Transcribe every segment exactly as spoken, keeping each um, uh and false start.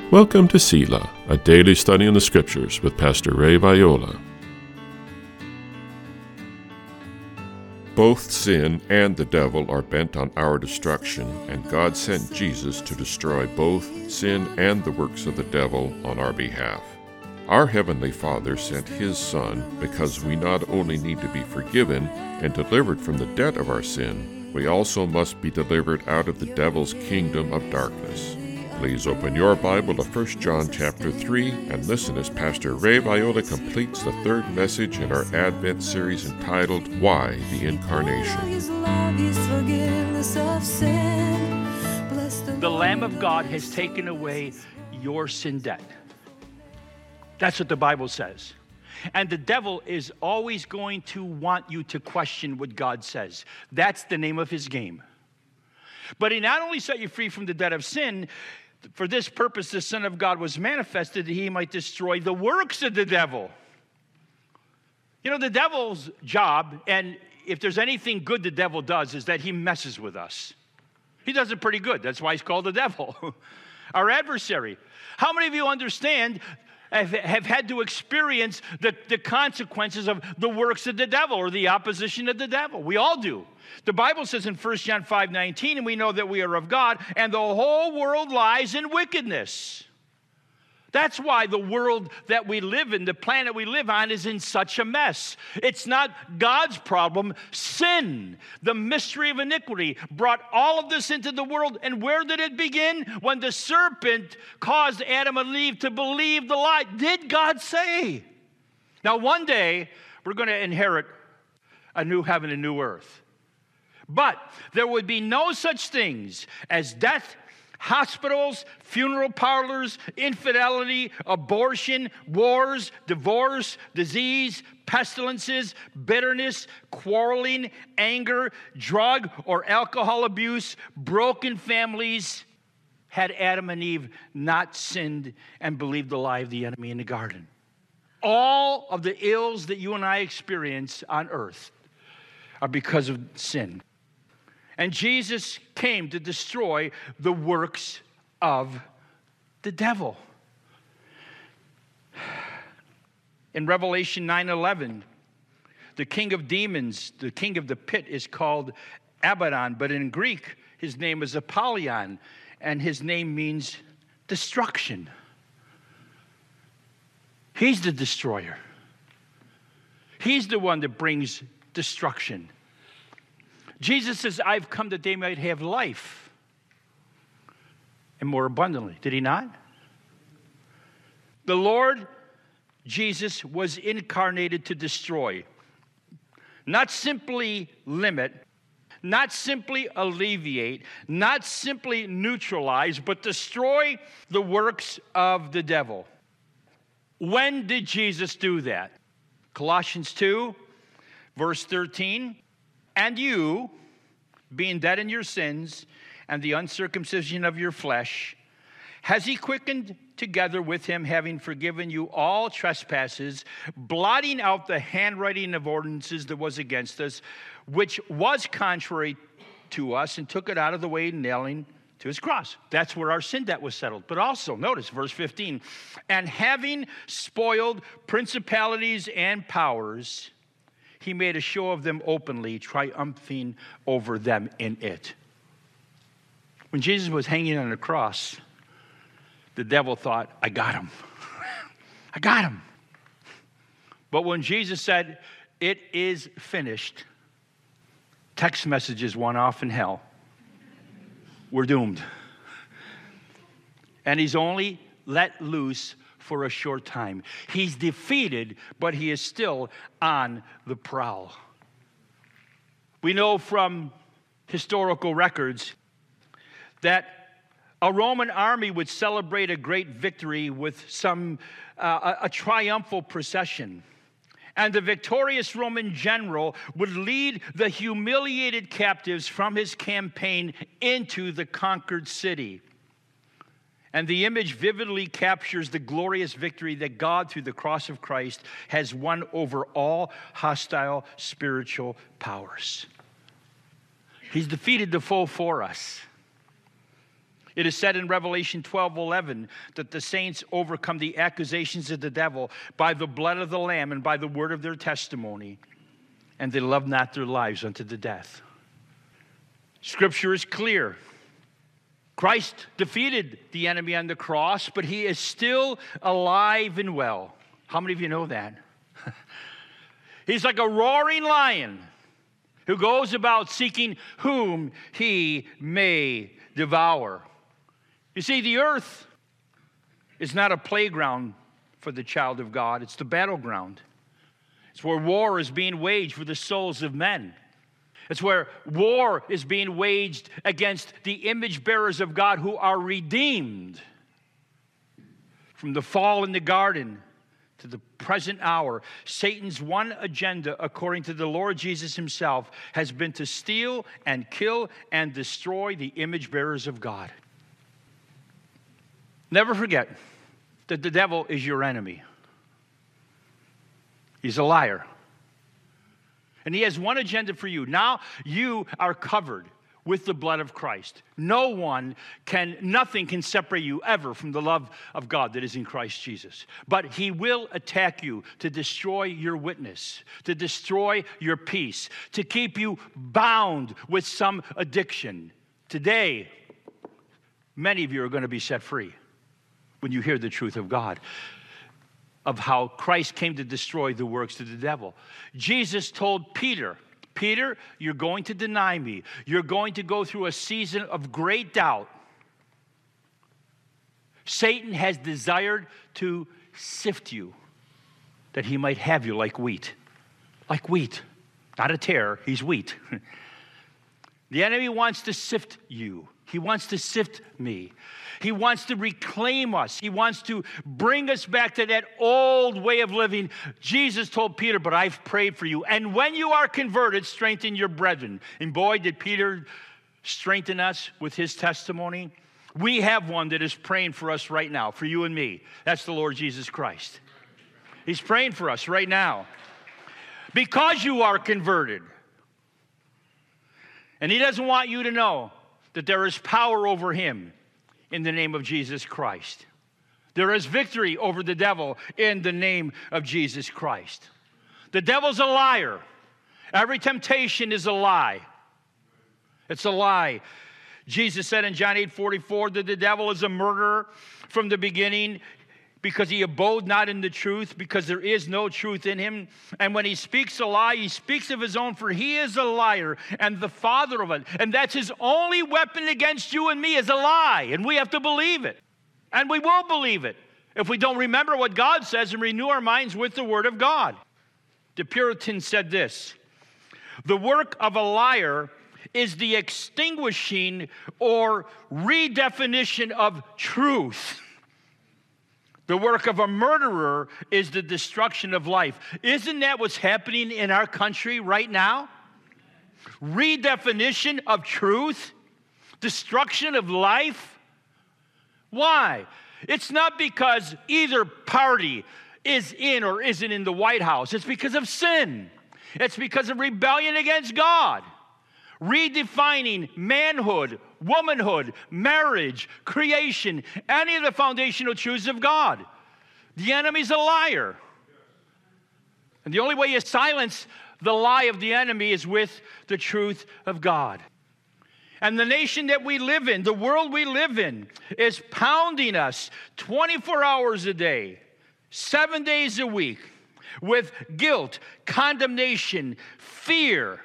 Welcome to Selah, a daily study in the Scriptures with Pastor Ray Viola. Both sin and the devil are bent on our destruction, and God sent Jesus to destroy both sin and the works of the devil on our behalf. Our Heavenly Father sent His Son because we not only need to be forgiven and delivered from the debt of our sin, we also must be delivered out of the devil's kingdom of darkness. Please open your Bible to First John chapter three and listen as Pastor Ray Viola completes the third message in our Advent series entitled, Why the Incarnation? The Lamb of God has taken away your sin debt. That's what the Bible says. And the devil is always going to want you to question what God says. That's the name of his game. But he not only set you free from the debt of sin, for this purpose the Son of God was manifested that he might destroy the works of the devil. You know, the devil's job, and if there's anything good the devil does, is that he messes with us. He does it pretty good. That's why he's called the devil, our adversary. How many of you understand, have, have had to experience the, the consequences of the works of the devil or the opposition of the devil? We all do. The Bible says in First John five nineteen, and we know that we are of God, and the whole world lies in wickedness. That's why the world that we live in, the planet we live on, is in such a mess. It's not God's problem. Sin, the mystery of iniquity, brought all of this into the world. And where did it begin? When the serpent caused Adam and Eve to believe the lie. Did God say? Now, one day, we're going to inherit a new heaven and new earth. But there would be no such things as death, hospitals, funeral parlors, infidelity, abortion, wars, divorce, disease, pestilences, bitterness, quarreling, anger, drug or alcohol abuse, broken families, had Adam and Eve not sinned and believed the lie of the enemy in the garden. All of the ills that you and I experience on earth are because of sin. And Jesus came to destroy the works of the devil. In Revelation nine eleven, the king of demons, the king of the pit, is called Abaddon, but in Greek, his name is Apollyon, and his name means destruction. He's the destroyer. He's the one that brings destruction. Jesus says, I've come that they might have life, and more abundantly. Did he not? The Lord Jesus was incarnated to destroy, not simply limit, not simply alleviate, not simply neutralize, but destroy the works of the devil. When did Jesus do that? Colossians two, verse thirteen. And you, being dead in your sins and the uncircumcision of your flesh, has he quickened together with him, having forgiven you all trespasses, blotting out the handwriting of ordinances that was against us, which was contrary to us, and took it out of the way, nailing to his cross. That's where our sin debt was settled. But also, notice verse fifteen, and having spoiled principalities and powers, he made a show of them openly, triumphing over them in it. When Jesus was hanging on the cross, the devil thought, I got him. I got him. But when Jesus said, it is finished, text messages went off in hell. We're doomed. And he's only let loose for a short time. He's defeated, but he is still on the prowl. We know from historical records that a Roman army would celebrate a great victory with some uh, a, a triumphal procession. And the victorious Roman general would lead the humiliated captives from his campaign into the conquered city. And the image vividly captures the glorious victory that God, through the cross of Christ, has won over all hostile spiritual powers. He's defeated the foe for us. It is said in Revelation twelve eleven that the saints overcome the accusations of the devil by the blood of the Lamb and by the word of their testimony, and they love not their lives unto the death. Scripture is clear. Christ defeated the enemy on the cross, but he is still alive and well. How many of you know that? He's like a roaring lion who goes about seeking whom he may devour. You see, the earth is not a playground for the child of God. It's the battleground. It's where war is being waged for the souls of men. It's where war is being waged against the image bearers of God who are redeemed. From the fall in the garden to the present hour, Satan's one agenda, according to the Lord Jesus himself, has been to steal and kill and destroy the image bearers of God. Never forget that the devil is your enemy. He's a liar. And he has one agenda for you. Now you are covered with the blood of Christ. No one can, nothing can separate you ever from the love of God that is in Christ Jesus. But he will attack you to destroy your witness, to destroy your peace, to keep you bound with some addiction. Today, many of you are going to be set free when you hear the truth of God, of how Christ came to destroy the works of the devil. Jesus told Peter, Peter, you're going to deny me. You're going to go through a season of great doubt. Satan has desired to sift you, that he might have you like wheat. Like wheat. Not a tare, he's wheat. The enemy wants to sift you. He wants to sift me. He wants to reclaim us. He wants to bring us back to that old way of living. Jesus told Peter, but I've prayed for you. And when you are converted, strengthen your brethren. And boy, did Peter strengthen us with his testimony. We have one that is praying for us right now, for you and me. That's the Lord Jesus Christ. He's praying for us right now. Because you are converted. And he doesn't want you to know that there is power over him in the name of Jesus Christ. There is victory over the devil in the name of Jesus Christ. The devil's a liar. Every temptation is a lie. It's a lie. Jesus said in John eight forty-four that the devil is a murderer from the beginning, because he abode not in the truth, because there is no truth in him. And when he speaks a lie, he speaks of his own, for he is a liar and the father of it. And that's his only weapon against you and me, is a lie. And we have to believe it. And we will believe it if we don't remember what God says and renew our minds with the word of God. The Puritans said this: the work of a liar is the extinguishing or redefinition of truth. The work of a murderer is the destruction of life. Isn't that what's happening in our country right now? Redefinition of truth, destruction of life. Why? It's not because either party is in or isn't in the White House. It's because of sin. It's because of rebellion against God. Redefining manhood, womanhood, marriage, creation, any of the foundational truths of God. The enemy's a liar. And the only way you silence the lie of the enemy is with the truth of God. And the nation that we live in, the world we live in, is pounding us twenty-four hours a day, seven days a week, with guilt, condemnation, fear,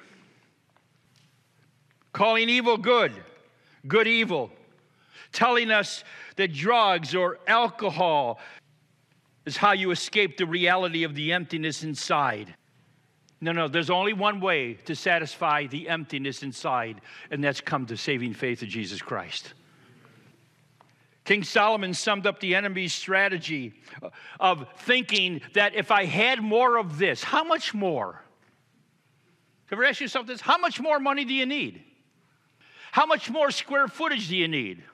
calling evil good, good evil, telling us that drugs or alcohol is how you escape the reality of the emptiness inside. No, no, there's only one way to satisfy the emptiness inside, and that's come to saving faith of Jesus Christ. King Solomon summed up the enemy's strategy of thinking that if I had more of this, how much more? Ever ask yourself this? How much more money do you need? How much more square footage do you need?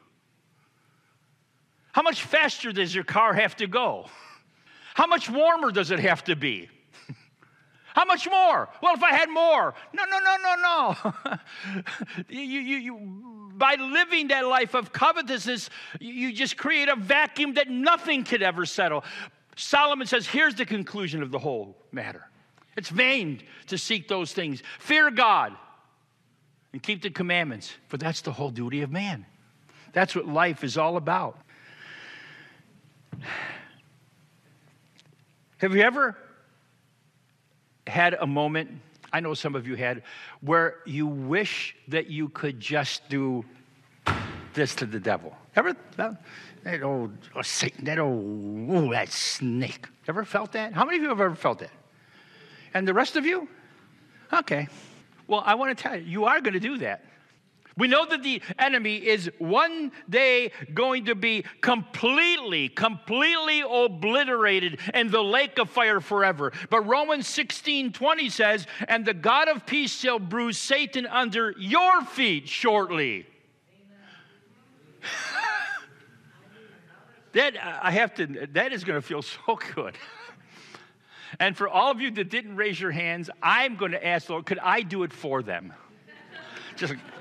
How much faster does your car have to go? How much warmer does it have to be? How much more? Well, if I had more. No, no, no, no, no. you, you, you, by living that life of covetousness, you just create a vacuum that nothing could ever settle. Solomon says, here's the conclusion of the whole matter. It's vain to seek those things. Fear God and keep the commandments, for that's the whole duty of man. That's what life is all about. Have you ever had a moment, I know some of you had, where you wish that you could just do this to the devil? Ever? That, that old oh, Satan, that old, oh, that snake. Ever felt that? How many of you have ever felt that? And the rest of you? Okay. Well, I want to tell you, you are going to do that. We know that the enemy is one day going to be completely, completely obliterated in the lake of fire forever. But Romans sixteen twenty says, and the God of peace shall bruise Satan under your feet shortly. That, I have to, that is going to feel so good. And for all of you that didn't raise your hands, I'm going to ask, Lord, could I do it for them? Just like,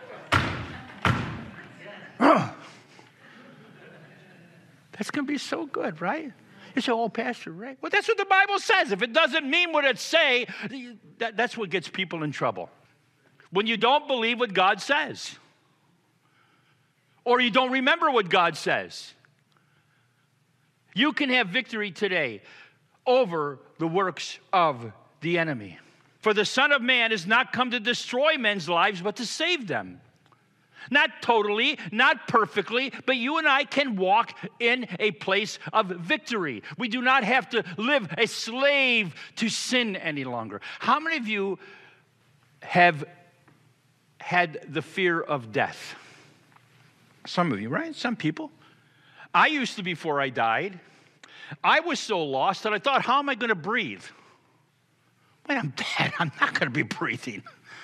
that's going to be so good, right? You say, oh, Pastor, right? Well, that's what the Bible says. If it doesn't mean what it say, that, that's what gets people in trouble. When you don't believe what God says, or you don't remember what God says, you can have victory today over the works of the enemy. For the Son of Man has not come to destroy men's lives, but to save them. Not totally, not perfectly, but you and I can walk in a place of victory. We do not have to live a slave to sin any longer. How many of you have had the fear of death? Some of you, right? Some people. I used to before I died. I was so lost that I thought, how am I going to breathe? When I'm dead, I'm not going to be breathing.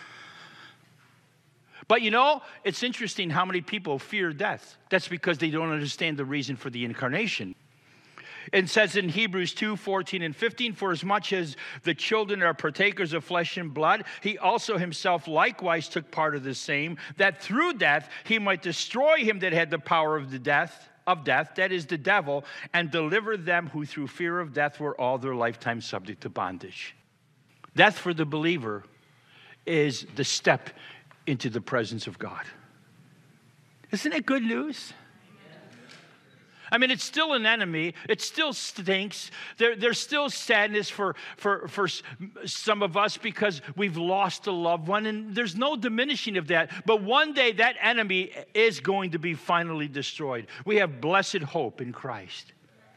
But you know, it's interesting how many people fear death. That's because they don't understand the reason for the incarnation. It says in Hebrews two, fourteen and fifteen, for as much as the children are partakers of flesh and blood, he also himself likewise took part of the same, that through death he might destroy him that had the power of the death, of death, that is the devil, and deliver them who through fear of death were all their lifetime subject to bondage. Death for the believer is the step into the presence of God. Isn't it good news? I mean, it's still an enemy. It still stinks. There, there's still sadness for, for, for some of us because we've lost a loved one, and there's no diminishing of that. But one day that enemy is going to be finally destroyed. We have blessed hope in Christ.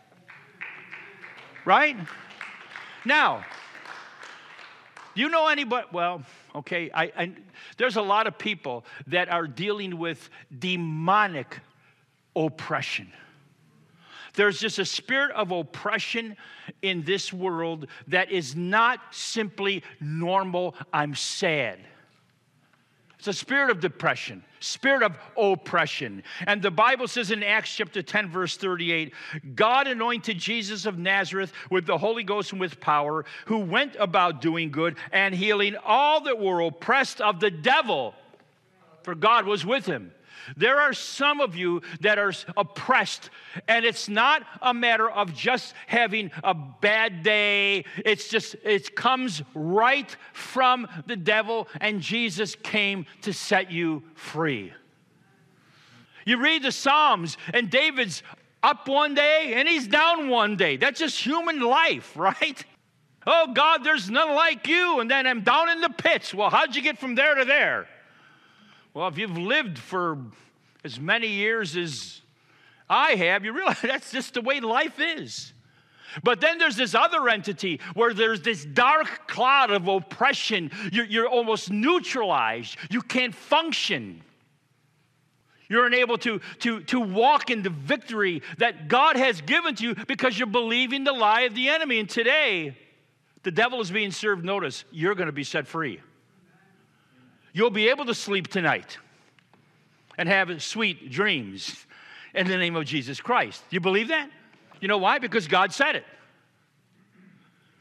Right? Now, do you know anybody? Well, okay, I, I, there's a lot of people that are dealing with demonic oppression. There's just a spirit of oppression in this world that is not simply normal, I'm sad. It's a spirit of depression, spirit of oppression. And the Bible says in Acts chapter ten, verse thirty-eight, God anointed Jesus of Nazareth with the Holy Ghost and with power, who went about doing good and healing all that were oppressed of the devil, for God was with him. There are some of you that are oppressed, and it's not a matter of just having a bad day. It's just, it comes right from the devil, and Jesus came to set you free. You read the Psalms, and David's up one day, and he's down one day. That's just human life, right? Oh, God, there's none like you, and then I'm down in the pits. Well, how'd you get from there to there? Well, if you've lived for as many years as I have, you realize that's just the way life is. But then there's this other entity where there's this dark cloud of oppression. You're, you're almost neutralized. You can't function. You're unable to, to, to walk in the victory that God has given to you because you're believing the lie of the enemy. And today, the devil is being served notice. You're going to be set free. You'll be able to sleep tonight and have sweet dreams in the name of Jesus Christ. Do you believe that? You know why? Because God said it.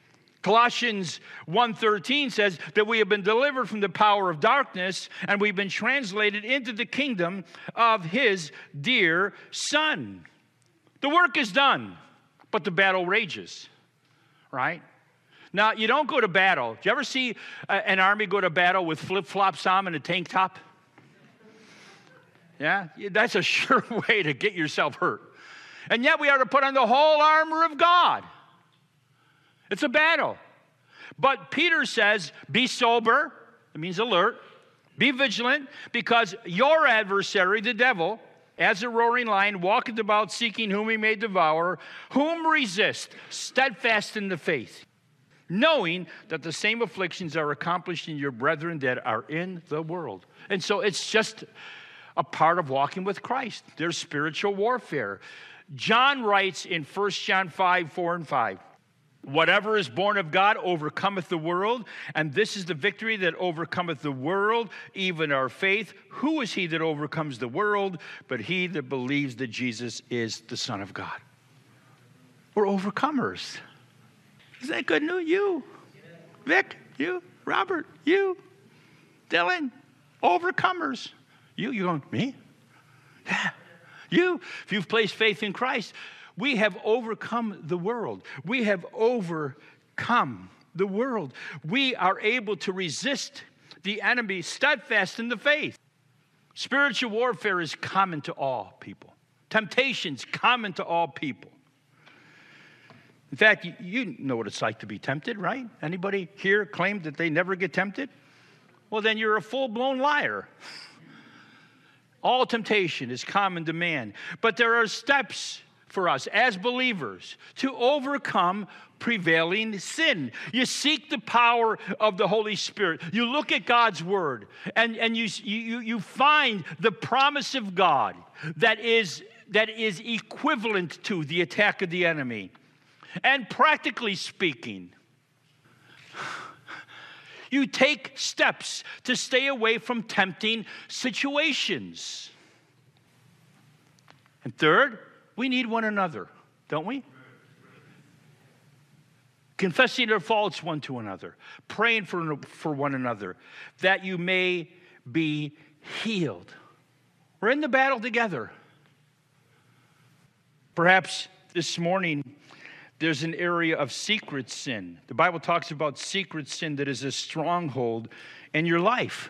Colossians one thirteen says that we have been delivered from the power of darkness and we've been translated into the kingdom of his dear Son. The work is done, but the battle rages, right? Now, you don't go to battle. Do you ever see an army go to battle with flip-flops on and a tank top? Yeah, that's a sure way to get yourself hurt. And yet we are to put on the whole armor of God. It's a battle. But Peter says, be sober. It means alert. Be vigilant, because your adversary, the devil, as a roaring lion, walketh about seeking whom he may devour, whom resist, steadfast in the faith, knowing that the same afflictions are accomplished in your brethren that are in the world. And so it's just a part of walking with Christ. There's spiritual warfare. John writes in First John five, four and five, whatever is born of God overcometh the world, and this is the victory that overcometh the world, even our faith. Who is he that overcomes the world but he that believes that Jesus is the Son of God? We're overcomers. Is that good news? You, Vic, you, Robert, you, Dylan, overcomers. You, you're going, me? Yeah. You, if you've placed faith in Christ, we have overcome the world. We have overcome the world. We are able to resist the enemy steadfast in the faith. Spiritual warfare is common to all people. Temptation's common to all people. In fact, you, you know what it's like to be tempted, right? Anybody here claim that they never get tempted? Well, then you're a full-blown liar. All temptation is common to man. But there are steps for us as believers to overcome prevailing sin. You seek the power of the Holy Spirit. You look at God's word, and, and you, you, you find the promise of God that is, that is equivalent to the attack of the enemy. And practically speaking, you take steps to stay away from tempting situations. And third, we need one another, don't we? Confessing our faults one to another, praying for, for one another, that you may be healed. We're in the battle together. Perhaps this morning there's an area of secret sin. The Bible talks about secret sin that is a stronghold in your life.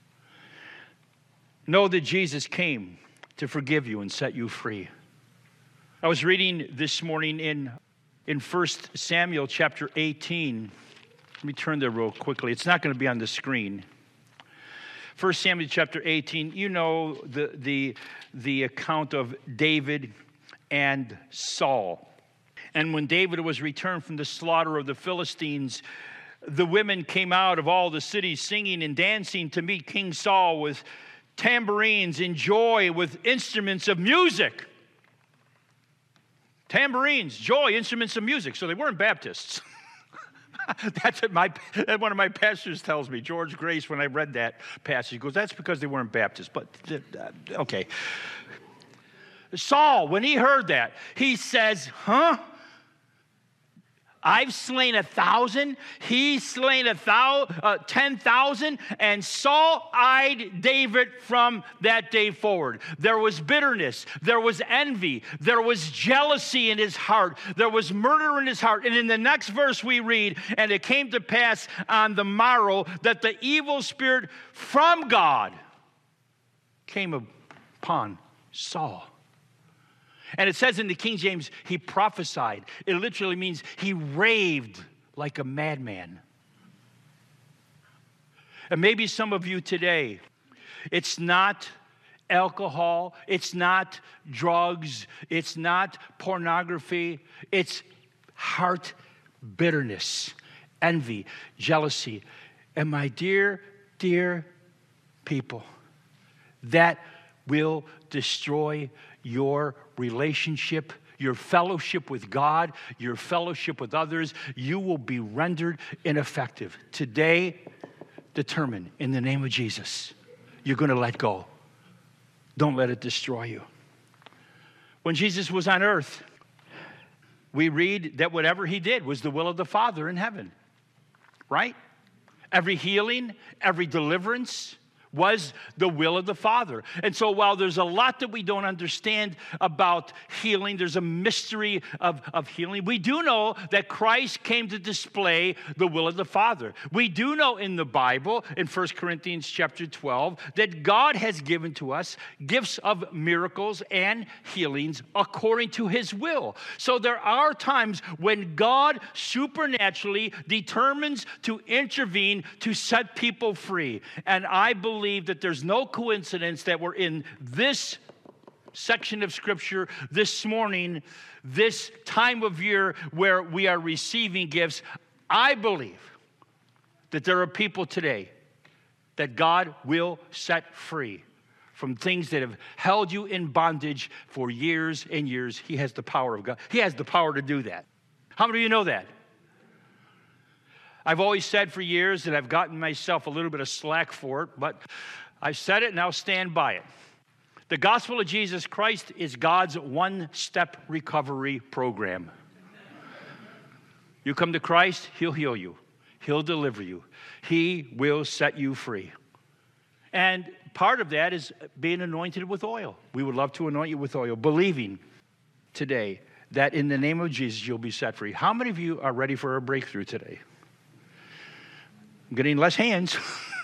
Know that Jesus came to forgive you and set you free. I was reading this morning in, in First Samuel chapter eighteen. Let me turn there real quickly. It's not going to be on the screen. First Samuel chapter eighteen, you know the, the, the account of David and Saul. And when David was returned from the slaughter of the Philistines, the women came out of all the cities singing and dancing to meet King Saul with tambourines and joy, with instruments of music. Tambourines, joy, instruments of music. So they weren't Baptists. That's what my one of my pastors tells me, George Grace, when I read that passage. He goes, that's because they weren't Baptists. But, uh, okay. Saul, when he heard that, he says, huh? I've slain a thousand, he's slain a thou, uh, ten thousand, and Saul eyed David from that day forward. There was bitterness, there was envy, there was jealousy in his heart, there was murder in his heart. And in the next verse we read, and it came to pass on the morrow that the evil spirit from God came upon Saul. And it says in the King James, he prophesied. It literally means he raved like a madman. And maybe some of you today, it's not alcohol, it's not drugs, it's not pornography, it's heart bitterness, envy, jealousy. And my dear, dear people, that will destroy your relationship, your fellowship with God, your fellowship with others. You will be rendered ineffective. Today, determine in the name of Jesus, you're going to let go. Don't let it destroy you. When Jesus was on earth, we read that whatever he did was the will of the Father in heaven. right? Every healing, every deliverance was the will of the Father. And so while there's a lot that we don't understand about healing, there's a mystery of, of healing, we do know that Christ came to display the will of the Father. We do know in the Bible, in First Corinthians chapter twelve, that God has given to us gifts of miracles and healings according to his will. So there are times when God supernaturally determines to intervene to set people free. And I believe believe that there's no coincidence that we're in this section of Scripture this morning, this time of year where we are receiving gifts. I believe that there are people today that God will set free from things that have held you in bondage for years and years. He has the power of God. He has the power to do that. How many of you know that? I've always said for years, and I've gotten myself a little bit of slack for it, but I've said it and I'll stand by it. The gospel of Jesus Christ is God's one-step recovery program. You come to Christ, he'll heal you. He'll deliver you. He will set you free. And part of that is being anointed with oil. We would love to anoint you with oil, believing today that in the name of Jesus, you'll be set free. How many of you are ready for a breakthrough today? I'm getting less hands.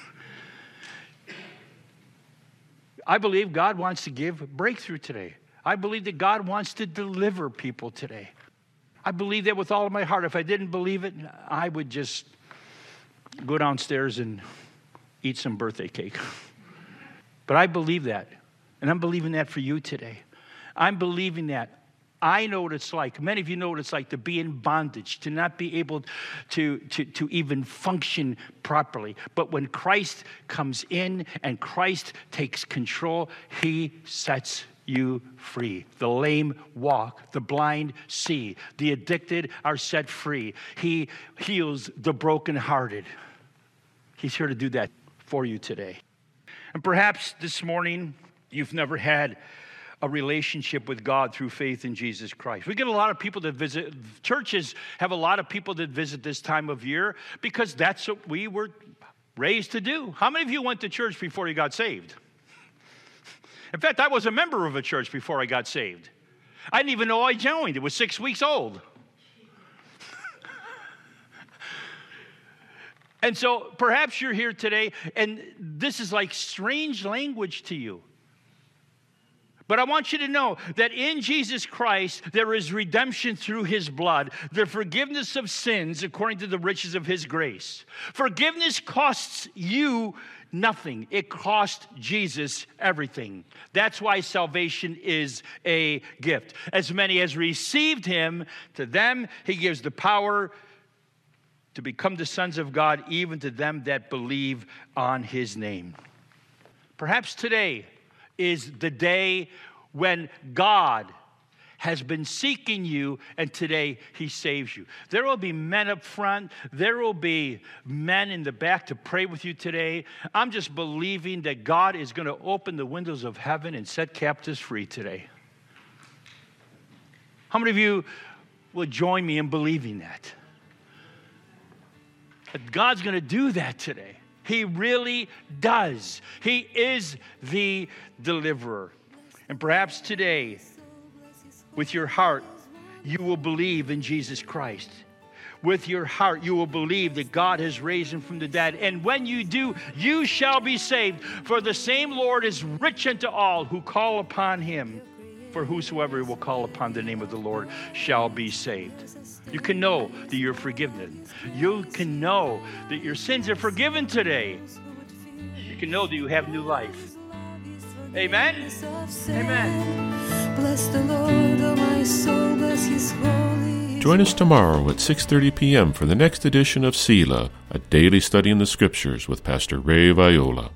I believe God wants to give breakthrough today. I believe that God wants to deliver people today. I believe that with all of my heart. If I didn't believe it, I would just go downstairs and eat some birthday cake. But I believe that. And I'm believing that for you today. I'm believing that. I know what it's like. Many of you know what it's like to be in bondage, to not be able to, to, to even function properly. But when Christ comes in and Christ takes control, he sets you free. The lame walk, the blind see, the addicted are set free. He heals the brokenhearted. He's here to do that for you today. And perhaps this morning you've never had a relationship with God through faith in Jesus Christ. We get a lot of people that visit. Churches have a lot of people that visit this time of year because that's what we were raised to do. How many of you went to church before you got saved? In fact, I was a member of a church before I got saved. I didn't even know I joined. It was six weeks old. And so perhaps you're here today and this is like strange language to you. But I want you to know that in Jesus Christ, there is redemption through his blood, the forgiveness of sins according to the riches of his grace. Forgiveness costs you nothing. It cost Jesus everything. That's why salvation is a gift. As many as received him, to them he gives the power to become the sons of God, even to them that believe on his name. Perhaps today is the day when God has been seeking you, and today he saves you. There will be men up front. There will be men in the back to pray with you today. I'm just believing that God is going to open the windows of heaven and set captives free today. How many of you will join me in believing that? That God's going to do that today. He really does. He is the deliverer. And perhaps today, with your heart, you will believe in Jesus Christ. With your heart, you will believe that God has raised him from the dead. And when you do, you shall be saved. For the same Lord is rich unto all who call upon him. For whosoever will call upon the name of the Lord shall be saved. You can know that you're forgiven. You can know that your sins are forgiven today. You can know that you have new life. Amen? Amen. Bless the Lord, oh my soul, bless his holy. Join us tomorrow at six thirty p.m. for the next edition of Selah, a daily study in the Scriptures with Pastor Ray Viola.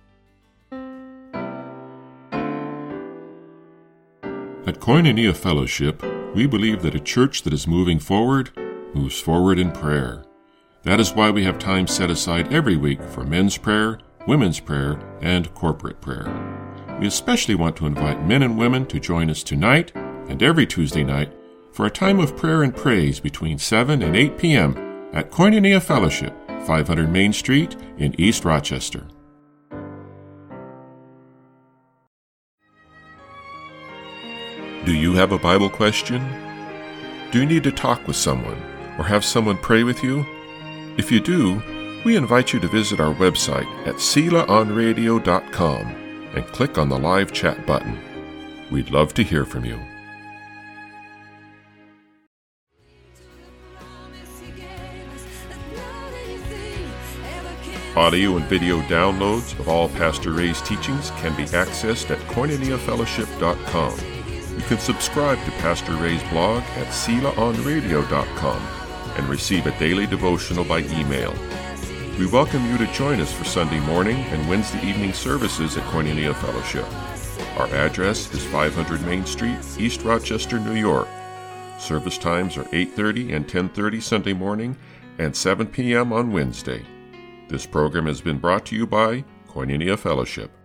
At Koinonia Fellowship, we believe that a church that is moving forward moves forward in prayer. That is why we have time set aside every week for men's prayer, women's prayer, and corporate prayer. We especially want to invite men and women to join us tonight and every Tuesday night for a time of prayer and praise between seven and eight p.m. at Koinonia Fellowship, five hundred Main Street in East Rochester. Do you have a Bible question? Do you need to talk with someone or have someone pray with you? If you do, we invite you to visit our website at selah on radio dot com and click on the live chat button. We'd love to hear from you. Audio and video downloads of all Pastor Ray's teachings can be accessed at koinonia fellowship dot com. You can subscribe to Pastor Ray's blog at selah on radio dot com and receive a daily devotional by email. We welcome you to join us for Sunday morning and Wednesday evening services at Koinonia Fellowship. Our address is five hundred Main Street, East Rochester, New York. Service times are eight thirty and ten thirty Sunday morning and seven p.m. on Wednesday. This program has been brought to you by Koinonia Fellowship.